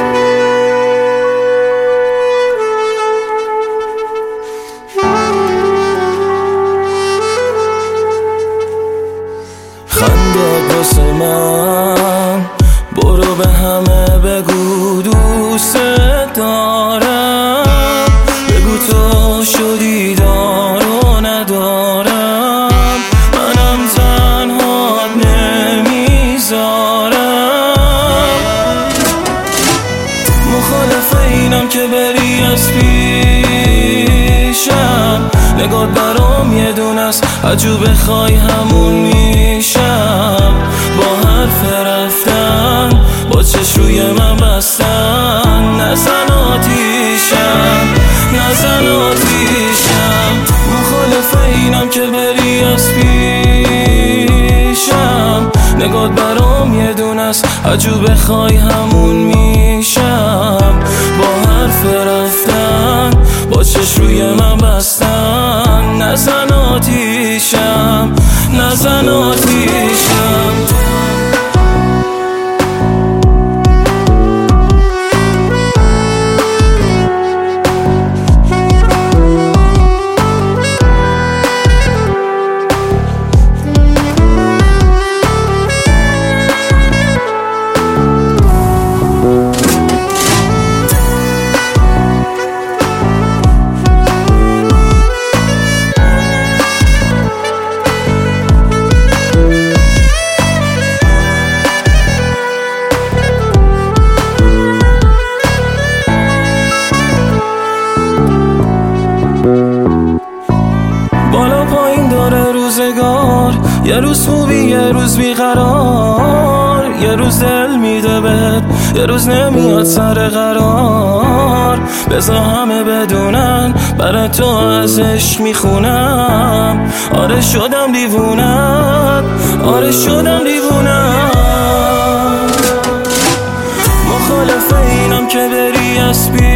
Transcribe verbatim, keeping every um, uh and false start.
خنده واسه من، برو به همه بگو دوست دارم، بگو تو شدی دارو ندارم، منم تنها نمیذارم. مخالف اینم که بری از پیشم، نگات برام یه دونست، عجو بخوای همون میشم. با حرف رفتن، با چش روی من بستن، نزن آتیشم، نزن آتیشم. مخالف اینم که بری از پیشم، نگات برام یه دونست، عجو بخوای همون میشم. با حرف رفتن، با چش روی من بستن، نزن آتیشم، نزن آتیشم. بالا پایین داره روزگار، یه روز خوبی یه روز بیقرار، یه روز دل میده بهت، یه روز نمیاد سر قرار. بذار همه بدونن برای تو ازش میخونم، آره شدم دیوونم، آره شدم دیوونم. مخالف اینم که بری از